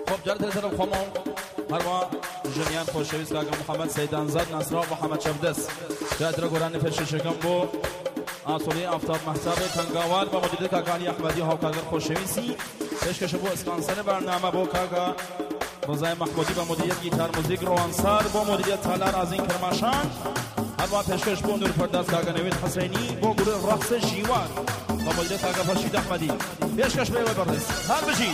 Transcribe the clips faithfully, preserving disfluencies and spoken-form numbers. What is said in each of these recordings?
خب جرد طرف خمام هر ما جنیان خوشویست که محمد سیدانزاد نصر و محمد شبدس جرد را گرانی پیش شکم بو آسولی افتاد محتاب تنگاوال با مدیریت کاکانی احمدی ها کارگر خوشویستی پیشکش بو اسپانسر برنامه بو کاکا رضای محمودی با مدیریت گیتار موزیک روانسار با مدیریت تالار از این کرماشان هر با پیشکش بو نور پرداز کاکا نوید حسینی با گروه رقص جیوان با مدیریت کاکا فرشید احمدی پیشکش به بررس هر بشید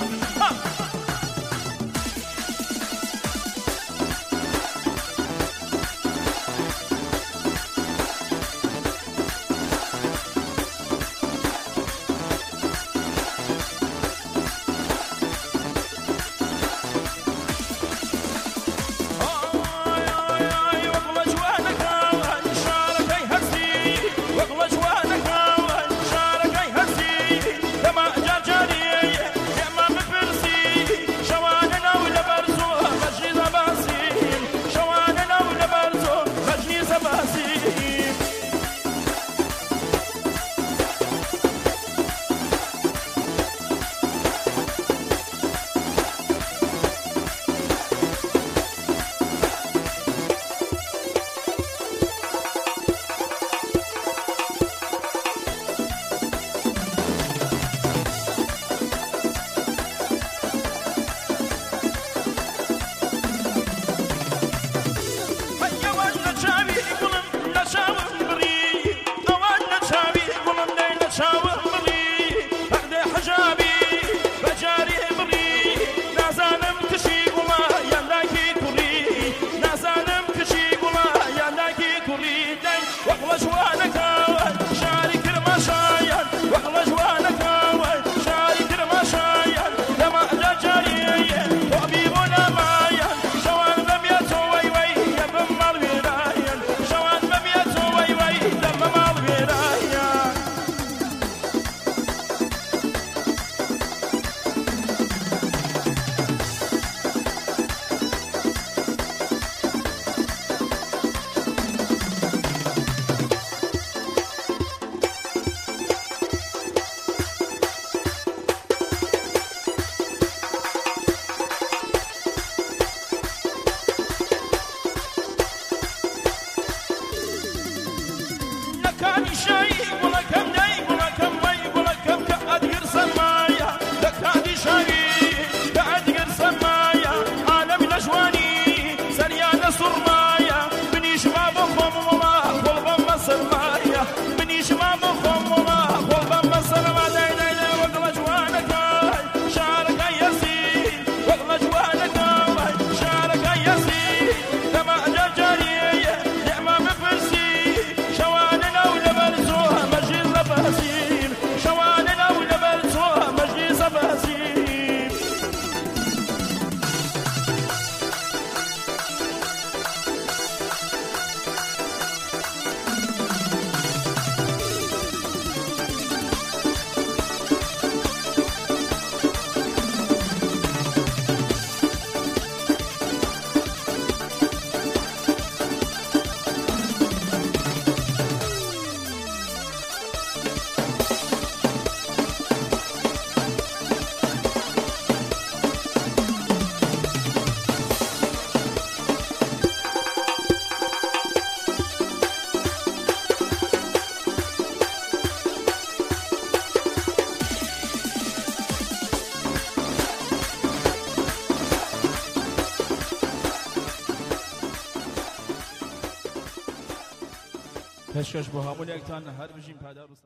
پیشکش با همون یک تن هر بجیم پدر